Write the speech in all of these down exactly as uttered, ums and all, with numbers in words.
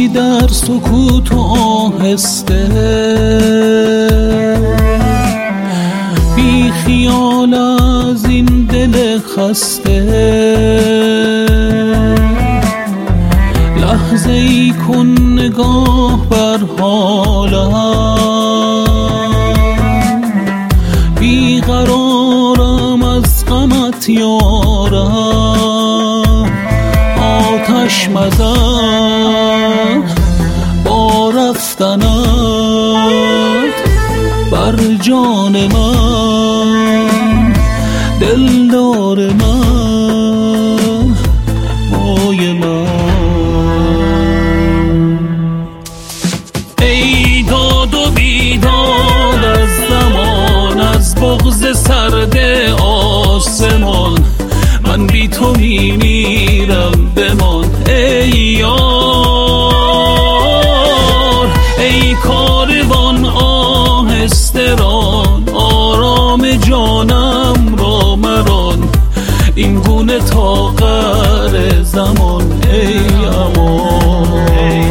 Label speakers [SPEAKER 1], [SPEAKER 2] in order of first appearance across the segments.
[SPEAKER 1] باشی در سکوت و آهسته، بی خیال از این دل خسته. لحظه ای کن نگاه بر حالم، بیقرارم از غمت یارم. آتش مزن با رفتنت بر جان من، دلدار من، مای من. ای داد و بیداد از زمان، از بغض سرد آسمان، من بی تو میمیرم بمان. ای یار ای کاروان آهسته ران، آرام جانم را مران، این گونه تا قعر زمان. ای امان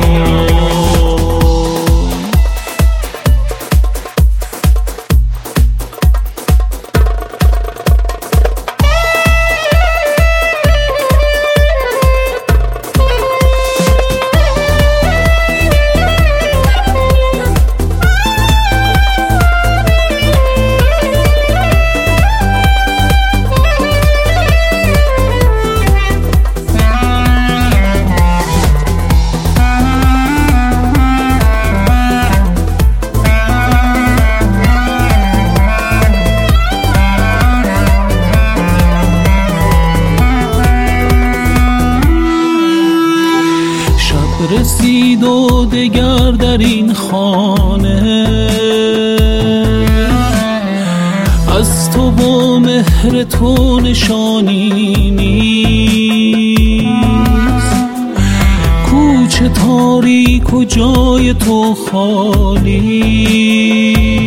[SPEAKER 1] رسید و دگر در این خانه، از تو با مهر تو نشانی نیست. کوچه تاریک و جای تو خالی،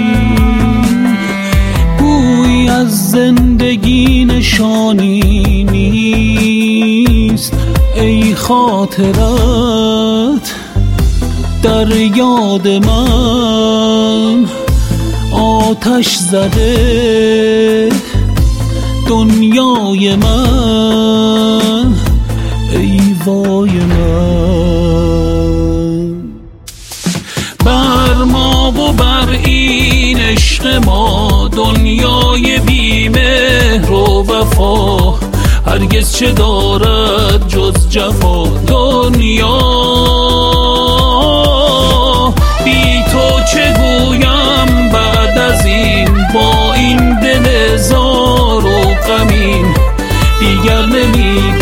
[SPEAKER 1] گویی از زندگی نشانی نیست. ای خاطرت در یاد من، آتش زده دنیای من. ای وای من، بر ما و بر این عشق ما، دنیای بی مهر و وفا، هرگز چه دارد جز جفا. دنیا بی تو چه گویم بعد از این، با این دل زار و غمین دیگر نمی